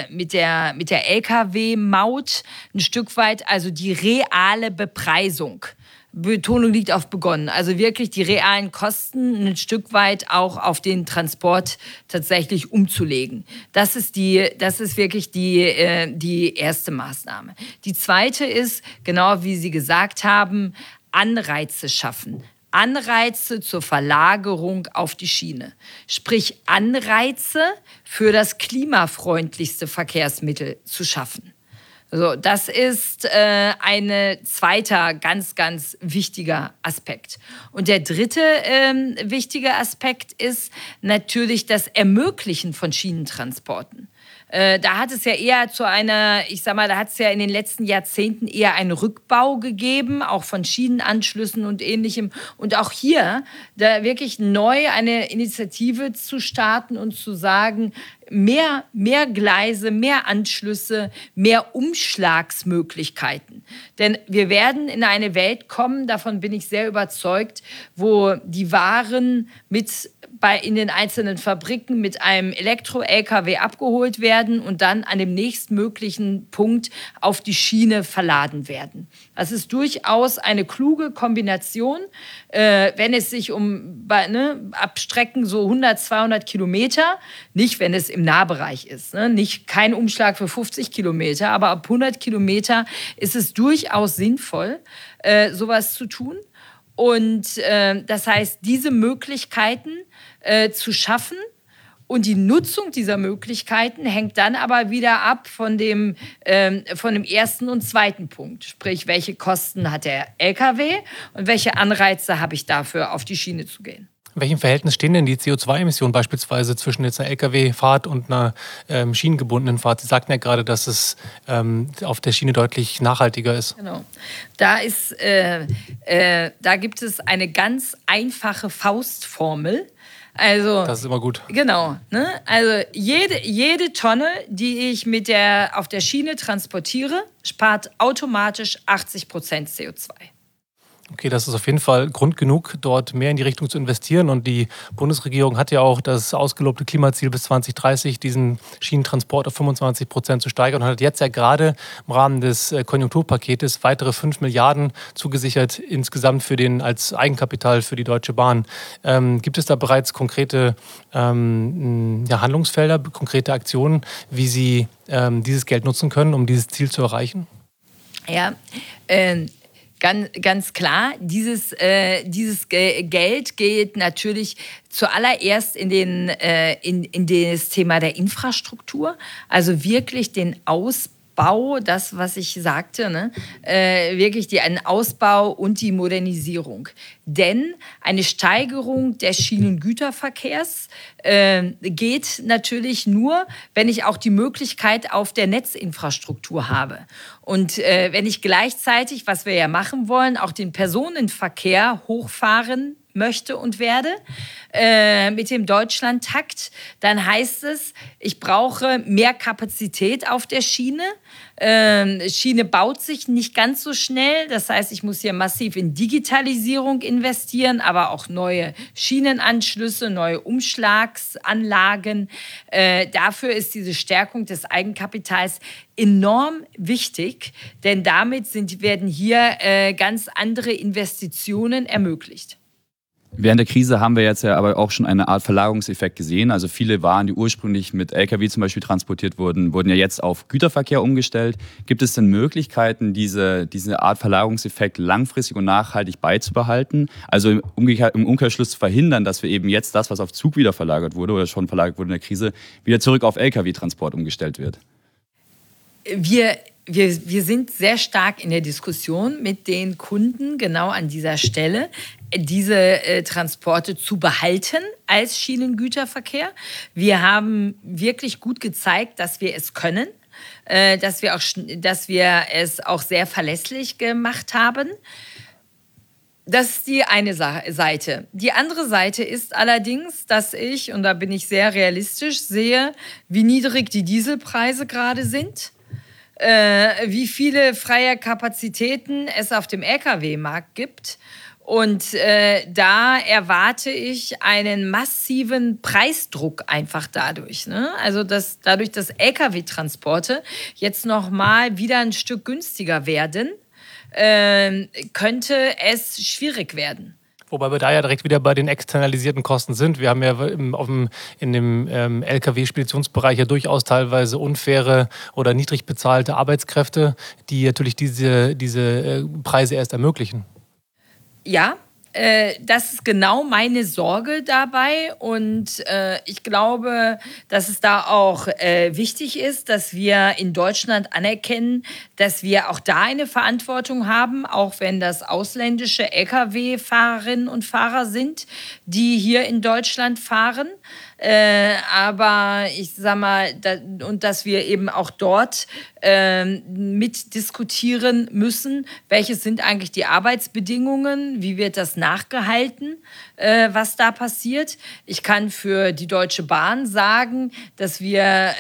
Lkw-Maut ein Stück weit, also die reale Bepreisung. Betonung liegt auf begonnen, also wirklich die realen Kosten ein Stück weit auch auf den Transport tatsächlich umzulegen. Das ist wirklich die erste Maßnahme. Die zweite ist, genau wie Sie gesagt haben, Anreize schaffen. Anreize zur Verlagerung auf die Schiene. Sprich, Anreize für das klimafreundlichste Verkehrsmittel zu schaffen. Also das ist ein zweiter ganz, ganz wichtiger Aspekt. Und der dritte wichtige Aspekt ist natürlich das Ermöglichen von Schienentransporten. Da hat es ja eher da hat es ja in den letzten Jahrzehnten eher einen Rückbau gegeben, auch von Schienenanschlüssen und Ähnlichem. Und auch hier da wirklich neu eine Initiative zu starten und zu sagen, mehr Gleise, mehr Anschlüsse, mehr Umschlagsmöglichkeiten. Denn wir werden in eine Welt kommen, davon bin ich sehr überzeugt, wo die Waren in den einzelnen Fabriken mit einem Elektro-LKW abgeholt werden und dann an dem nächstmöglichen Punkt auf die Schiene verladen werden. Das ist durchaus eine kluge Kombination, wenn es sich ab Strecken so 100, 200 Kilometer, nicht wenn es im Nahbereich ist, kein Umschlag für 50 Kilometer, aber ab 100 Kilometer ist es durchaus sinnvoll, sowas zu tun. Und das heißt, diese Möglichkeiten zu schaffen und die Nutzung dieser Möglichkeiten hängt dann aber wieder ab von dem ersten und zweiten Punkt. Sprich, welche Kosten hat der LKW und welche Anreize habe ich dafür, auf die Schiene zu gehen. In welchem Verhältnis stehen denn die CO2-Emissionen beispielsweise zwischen jetzt einer Lkw-Fahrt und einer schienengebundenen Fahrt? Sie sagten ja gerade, dass es auf der Schiene deutlich nachhaltiger ist. Genau. Da gibt es eine ganz einfache Faustformel. Also, das ist immer gut. Genau. Ne? Also jede Tonne, die ich auf der Schiene transportiere, spart automatisch 80% CO2. Okay, das ist auf jeden Fall Grund genug, dort mehr in die Richtung zu investieren. Und die Bundesregierung hat ja auch das ausgelobte Klimaziel bis 2030, diesen Schienentransport auf 25% zu steigern und hat jetzt ja gerade im Rahmen des Konjunkturpaketes weitere 5 Milliarden zugesichert insgesamt als Eigenkapital für die Deutsche Bahn. Gibt es da bereits konkrete Handlungsfelder, konkrete Aktionen, wie Sie dieses Geld nutzen können, um dieses Ziel zu erreichen? Ja, Ganz klar, dieses Geld geht natürlich zuallererst in das Thema der Infrastruktur, also wirklich den Ausbau, das, was ich sagte, ne? Wirklich einen Ausbau und die Modernisierung. Denn eine Steigerung des Schienengüterverkehrs geht natürlich nur, wenn ich auch die Möglichkeit auf der Netzinfrastruktur habe. Und wenn ich gleichzeitig, was wir ja machen wollen, auch den Personenverkehr hochfahren möchte und werde mit dem Deutschlandtakt, dann heißt es, ich brauche mehr Kapazität auf der Schiene. Schiene baut sich nicht ganz so schnell. Das heißt, ich muss hier massiv in Digitalisierung investieren, aber auch neue Schienenanschlüsse, neue Umschlagsanlagen. Dafür ist diese Stärkung des Eigenkapitals enorm wichtig, denn damit werden hier ganz andere Investitionen ermöglicht. Während der Krise haben wir jetzt ja aber auch schon eine Art Verlagerungseffekt gesehen. Also viele Waren, die ursprünglich mit Lkw zum Beispiel transportiert wurden, wurden ja jetzt auf Güterverkehr umgestellt. Gibt es denn Möglichkeiten, diese Art Verlagerungseffekt langfristig und nachhaltig beizubehalten? Also im Umkehrschluss zu verhindern, dass wir eben jetzt das, was auf Zug wieder verlagert wurde oder schon verlagert wurde in der Krise, wieder zurück auf Lkw-Transport umgestellt wird? Wir sind sehr stark in der Diskussion mit den Kunden genau an dieser Stelle, diese Transporte zu behalten als Schienengüterverkehr. Wir haben wirklich gut gezeigt, dass wir es können, dass wir es auch sehr verlässlich gemacht haben. Das ist die eine Seite. Die andere Seite ist allerdings, dass ich, und da bin ich sehr realistisch, sehe, wie niedrig die Dieselpreise gerade sind. Wie viele freie Kapazitäten es auf dem Lkw-Markt gibt. Und da erwarte ich einen massiven Preisdruck einfach dadurch. Ne? Also dadurch, dass Lkw-Transporte jetzt noch mal wieder ein Stück günstiger werden, könnte es schwierig werden. Wobei wir da ja direkt wieder bei den externalisierten Kosten sind. Wir haben ja in dem Lkw-Speditionsbereich ja durchaus teilweise unfaire oder niedrig bezahlte Arbeitskräfte, die natürlich diese Preise erst ermöglichen. Ja, das ist genau meine Sorge dabei. Und ich glaube, dass es da auch wichtig ist, dass wir in Deutschland anerkennen, dass wir auch da eine Verantwortung haben, auch wenn das ausländische Lkw-Fahrerinnen und Fahrer sind, die hier in Deutschland fahren. Aber ich sag mal, und dass wir eben auch dort mitdiskutieren müssen, welche sind eigentlich die Arbeitsbedingungen, wie wird das nachgehalten, was da passiert. Ich kann für die Deutsche Bahn sagen, dass wir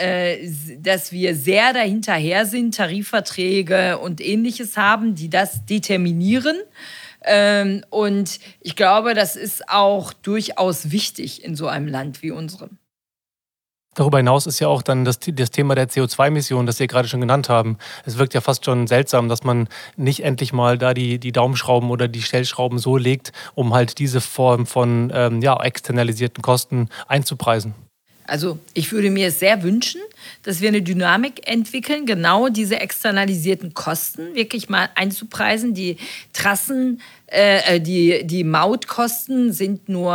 sehr dahinterher sind, Tarifverträge und Ähnliches haben, die das determinieren. Und ich glaube, das ist auch durchaus wichtig in so einem Land wie unserem. Darüber hinaus ist ja auch dann das Thema der CO2-Emissionen, das Sie gerade schon genannt haben. Es wirkt ja fast schon seltsam, dass man nicht endlich mal da die Daumenschrauben oder die Stellschrauben so legt, um halt diese Form von externalisierten Kosten einzupreisen. Also ich würde mir sehr wünschen, dass wir eine Dynamik entwickeln, genau diese externalisierten Kosten wirklich mal einzupreisen. Die Trassen, die Mautkosten sind nur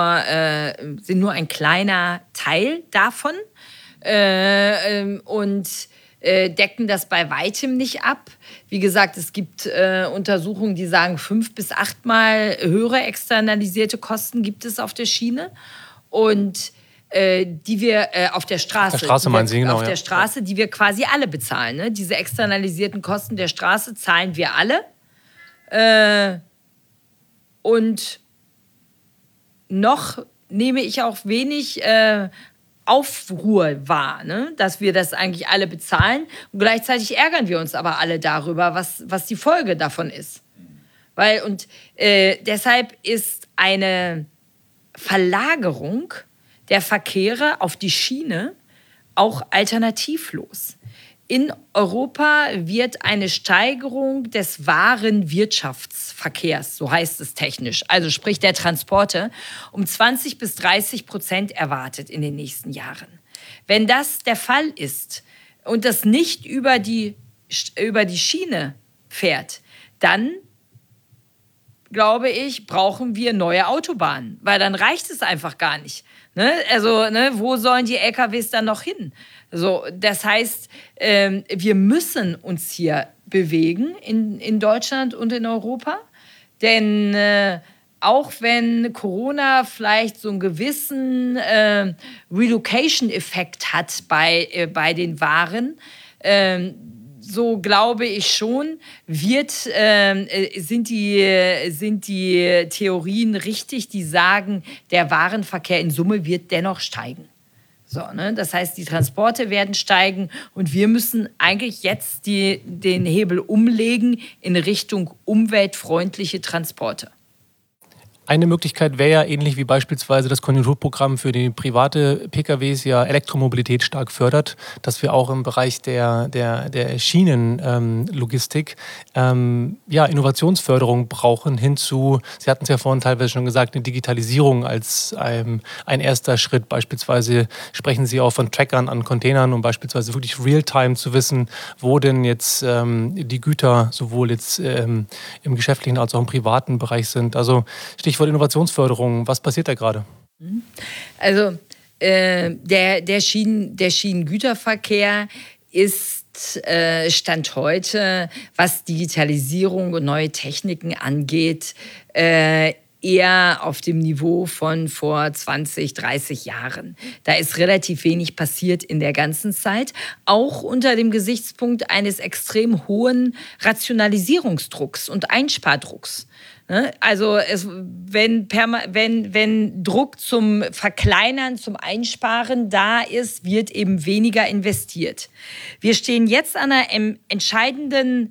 ein kleiner Teil davon. Und decken das bei weitem nicht ab. Wie gesagt, es gibt Untersuchungen, die sagen, 5- bis 8-mal höhere externalisierte Kosten gibt es auf der Schiene. Und die wir auf der Straße, auf der Straße meinen Sie, genau, auf der Straße, die wir quasi alle bezahlen. Ne? Diese externalisierten Kosten der Straße zahlen wir alle. Und noch nehme ich auch wenig Aufruhr wahr, ne? Dass wir das eigentlich alle bezahlen. Und gleichzeitig ärgern wir uns aber alle darüber, was die Folge davon ist. Deshalb ist eine Verlagerung der Verkehre auf die Schiene auch alternativlos. In Europa wird eine Steigerung des Warenwirtschaftsverkehrs, so heißt es technisch, also sprich der Transporte, um 20-30% erwartet in den nächsten Jahren. Wenn das der Fall ist und das nicht über die Schiene fährt, dann glaube ich, brauchen wir neue Autobahnen, weil dann reicht es einfach gar nicht. Ne? Also, wo sollen die LKWs dann noch hin? So, das heißt, wir müssen uns hier bewegen in Deutschland und in Europa, denn auch wenn Corona vielleicht so einen gewissen Relocation-Effekt hat bei den Waren, so glaube ich schon, sind die Theorien richtig, die sagen, der Warenverkehr in Summe wird dennoch steigen. So, ne? Das heißt, die Transporte werden steigen und wir müssen eigentlich jetzt den Hebel umlegen in Richtung umweltfreundliche Transporte. Eine Möglichkeit wäre ja ähnlich wie beispielsweise das Konjunkturprogramm für die private PKWs ja Elektromobilität stark fördert, dass wir auch im Bereich der Schienenlogistik Innovationsförderung brauchen hinzu, Sie hatten es ja vorhin teilweise schon gesagt, eine Digitalisierung als ein erster Schritt. Beispielsweise sprechen Sie auch von Trackern an Containern, um beispielsweise wirklich real-time zu wissen, wo denn jetzt die Güter sowohl jetzt im geschäftlichen als auch im privaten Bereich sind. Also Stichwort Innovationsförderung, was passiert da gerade? Also der Schienengüterverkehr ist Stand heute, was Digitalisierung und neue Techniken angeht, eher auf dem Niveau von vor 20, 30 Jahren. Da ist relativ wenig passiert in der ganzen Zeit, auch unter dem Gesichtspunkt eines extrem hohen Rationalisierungsdrucks und Einspardrucks. Also wenn Druck zum Verkleinern, zum Einsparen da ist, wird eben weniger investiert. Wir stehen jetzt an einer entscheidenden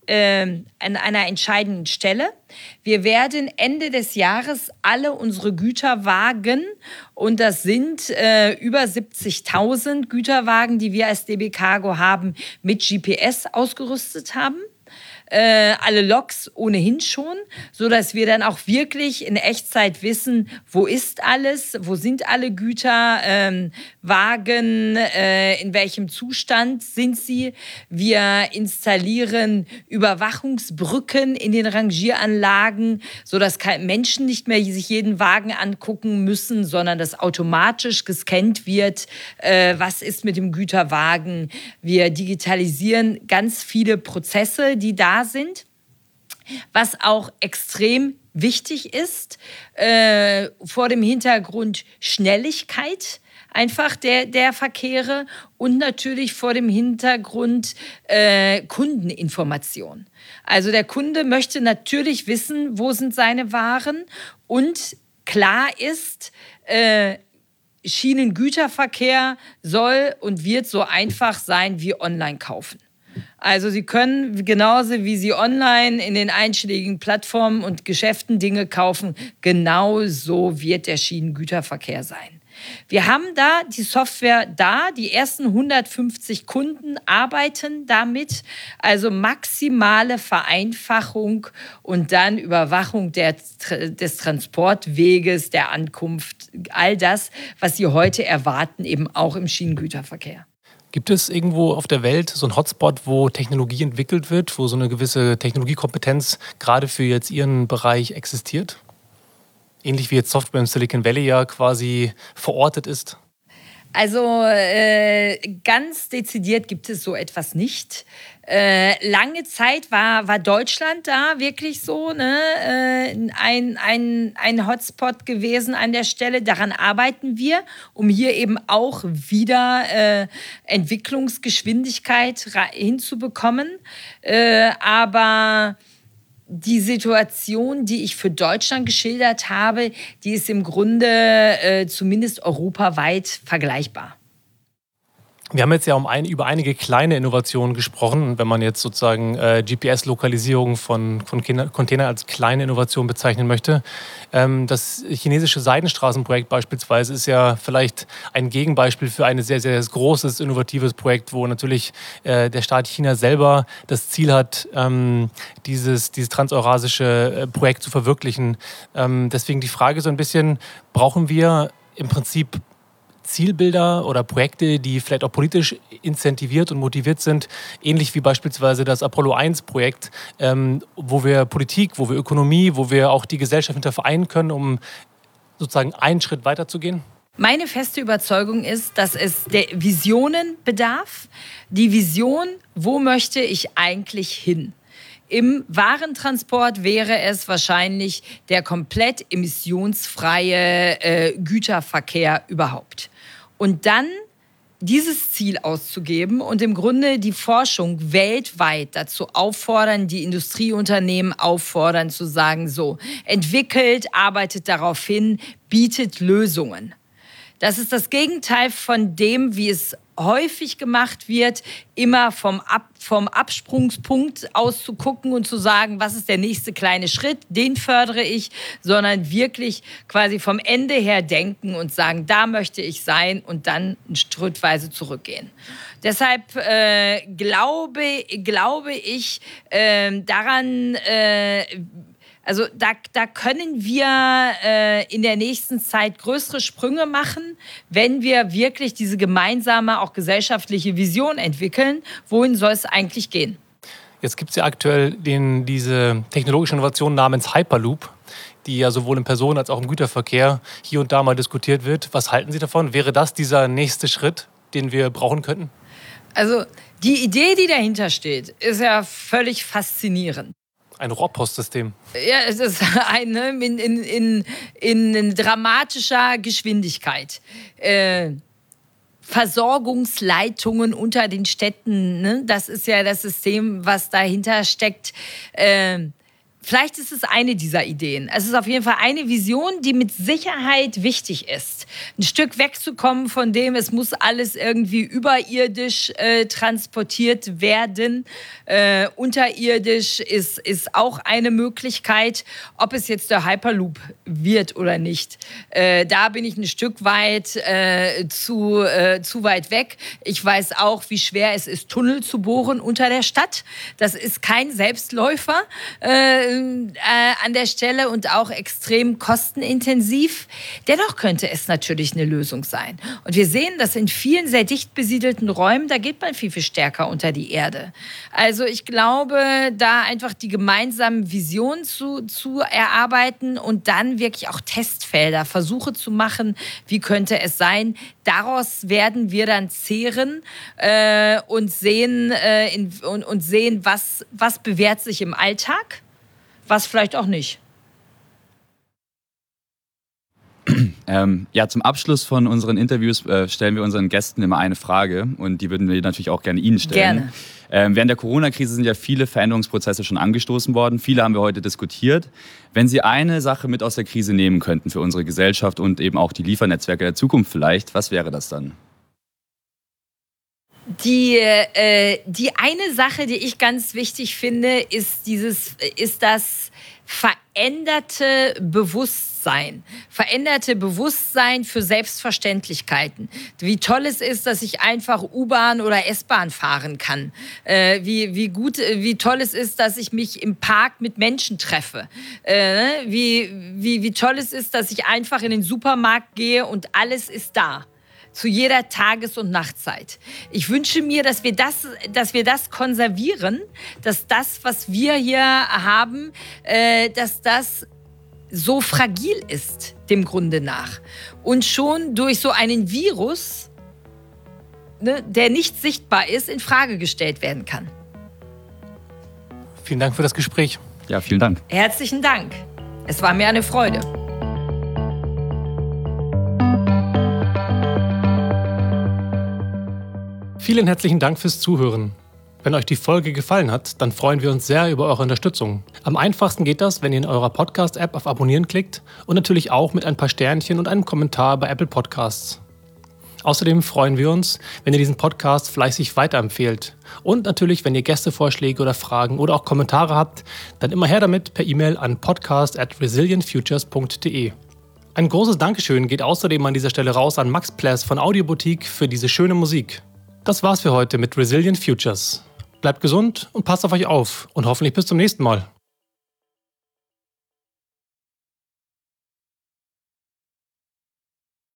Stelle. Wir werden Ende des Jahres alle unsere Güterwagen, und das sind über 70.000 Güterwagen, die wir als DB Cargo haben, mit GPS ausgerüstet haben. Alle Loks ohnehin schon, sodass wir dann auch wirklich in Echtzeit wissen, wo ist alles, wo sind alle Güter, Wagen, in welchem Zustand sind sie. Wir installieren Überwachungsbrücken in den Rangieranlagen, sodass Menschen nicht mehr sich jeden Wagen angucken müssen, sondern dass automatisch gescannt wird, was ist mit dem Güterwagen. Wir digitalisieren ganz viele Prozesse, die da sind, was auch extrem wichtig ist, vor dem Hintergrund Schnelligkeit einfach der Verkehre und natürlich vor dem Hintergrund Kundeninformation. Also der Kunde möchte natürlich wissen, wo sind seine Waren, und klar ist, Schienengüterverkehr soll und wird so einfach sein wie online kaufen. Also Sie können genauso wie Sie online in den einschlägigen Plattformen und Geschäften Dinge kaufen, genauso wird der Schienengüterverkehr sein. Wir haben da die Software da, die ersten 150 Kunden arbeiten damit, also maximale Vereinfachung und dann Überwachung des Transportweges, der Ankunft, all das, was Sie heute erwarten, eben auch im Schienengüterverkehr. Gibt es irgendwo auf der Welt so einen Hotspot, wo Technologie entwickelt wird, wo so eine gewisse Technologiekompetenz gerade für jetzt Ihren Bereich existiert? Ähnlich wie jetzt Software im Silicon Valley ja quasi verortet ist? Also ganz dezidiert gibt es so etwas nicht. Lange Zeit war Deutschland da wirklich so, ne? Ein Hotspot gewesen an der Stelle. Daran arbeiten wir, um hier eben auch wieder Entwicklungsgeschwindigkeit hinzubekommen. Aber die Situation, die ich für Deutschland geschildert habe, die ist im Grunde zumindest europaweit vergleichbar. Wir haben jetzt ja über einige kleine Innovationen gesprochen. Wenn man jetzt sozusagen GPS-Lokalisierung von Containern als kleine Innovation bezeichnen möchte. Das chinesische Seidenstraßenprojekt beispielsweise ist ja vielleicht ein Gegenbeispiel für ein sehr, sehr großes, innovatives Projekt, wo natürlich der Staat China selber das Ziel hat, dieses transeurasische Projekt zu verwirklichen. Deswegen die Frage so ein bisschen, brauchen wir im Prinzip Zielbilder oder Projekte, die vielleicht auch politisch incentiviert und motiviert sind, ähnlich wie beispielsweise das Apollo-1-Projekt, wo wir Politik, wo wir Ökonomie, wo wir auch die Gesellschaft hinter vereinen können, um sozusagen einen Schritt weiterzugehen? Meine feste Überzeugung ist, dass es der Visionen bedarf. Die Vision, wo möchte ich eigentlich hin? Im Warentransport wäre es wahrscheinlich der komplett emissionsfreie Güterverkehr überhaupt. Und dann dieses Ziel auszugeben und im Grunde die Forschung weltweit dazu auffordern, die Industrieunternehmen auffordern zu sagen, so, entwickelt, arbeitet darauf hin, bietet Lösungen. Das ist das Gegenteil von dem, wie es häufig gemacht wird, immer vom Absprungspunkt aus zu gucken und zu sagen, was ist der nächste kleine Schritt, den fördere ich, sondern wirklich quasi vom Ende her denken und sagen, da möchte ich sein und dann schrittweise zurückgehen. Deshalb glaube ich daran, also da können wir in der nächsten Zeit größere Sprünge machen, wenn wir wirklich diese gemeinsame, auch gesellschaftliche Vision entwickeln. Wohin soll es eigentlich gehen? Jetzt gibt es ja aktuell diese technologische Innovation namens Hyperloop, die ja sowohl im Personen- als auch im Güterverkehr hier und da mal diskutiert wird. Was halten Sie davon? Wäre das dieser nächste Schritt, den wir brauchen könnten? Also die Idee, die dahinter steht, ist ja völlig faszinierend. Ein Rohrpostsystem. Ja, es ist in dramatischer Geschwindigkeit. Versorgungsleitungen unter den Städten, ne? Das ist ja das System, was dahinter steckt. Vielleicht ist es eine dieser Ideen. Es ist auf jeden Fall eine Vision, die mit Sicherheit wichtig ist. Ein Stück wegzukommen von dem, es muss alles irgendwie überirdisch transportiert werden. Unterirdisch ist auch eine Möglichkeit. Ob es jetzt der Hyperloop wird oder nicht, da bin ich ein Stück weit zu weit weg. Ich weiß auch, wie schwer es ist, Tunnel zu bohren unter der Stadt. Das ist kein Selbstläufer. An der Stelle und auch extrem kostenintensiv. Dennoch könnte es natürlich eine Lösung sein. Und wir sehen, dass in vielen sehr dicht besiedelten Räumen, da geht man viel, viel stärker unter die Erde. Also ich glaube, da einfach die gemeinsamen Visionen zu erarbeiten und dann wirklich auch Testfelder, Versuche zu machen, wie könnte es sein. Daraus werden wir dann zehren und sehen, was bewährt sich im Alltag. Was vielleicht auch nicht. Zum Abschluss von unseren Interviews stellen wir unseren Gästen immer eine Frage und die würden wir natürlich auch gerne Ihnen stellen. Gerne. Während der Corona-Krise sind ja viele Veränderungsprozesse schon angestoßen worden. Viele haben wir heute diskutiert. Wenn Sie eine Sache mit aus der Krise nehmen könnten für unsere Gesellschaft und eben auch die Liefernetzwerke der Zukunft vielleicht, was wäre das dann? Die eine Sache, die ich ganz wichtig finde, ist das veränderte Bewusstsein. Veränderte Bewusstsein für Selbstverständlichkein. Wie toll es ist, dass ich einfach U-Bahn oder S-Bahn fahren kann. Wie toll es ist, dass ich mich im Park mit Menschen treffe. Wie toll es ist, dass ich einfach in den Supermarkt gehe und alles ist da. Zu jeder Tages- und Nachtzeit. Ich wünsche mir, dass wir das konservieren, dass das, was wir hier haben, dass das so fragil ist, dem Grunde nach. Und schon durch so einen Virus der nicht sichtbar ist, in Frage gestellt werden kann. Vielen Dank für das Gespräch. Ja, vielen Dank. Herzlichen Dank. Es war mir eine Freude. Vielen herzlichen Dank fürs Zuhören. Wenn euch die Folge gefallen hat, dann freuen wir uns sehr über eure Unterstützung. Am einfachsten geht das, wenn ihr in eurer Podcast-App auf Abonnieren klickt und natürlich auch mit ein paar Sternchen und einem Kommentar bei Apple Podcasts. Außerdem freuen wir uns, wenn ihr diesen Podcast fleißig weiterempfehlt. Und natürlich, wenn ihr Gästevorschläge oder Fragen oder auch Kommentare habt, dann immer her damit per E-Mail an podcast@resilientfutures.de. Ein großes Dankeschön geht außerdem an dieser Stelle raus an Max Pless von Audioboutique für diese schöne Musik. Das war's für heute mit Resilient Futures. Bleibt gesund und passt auf euch auf und hoffentlich bis zum nächsten Mal.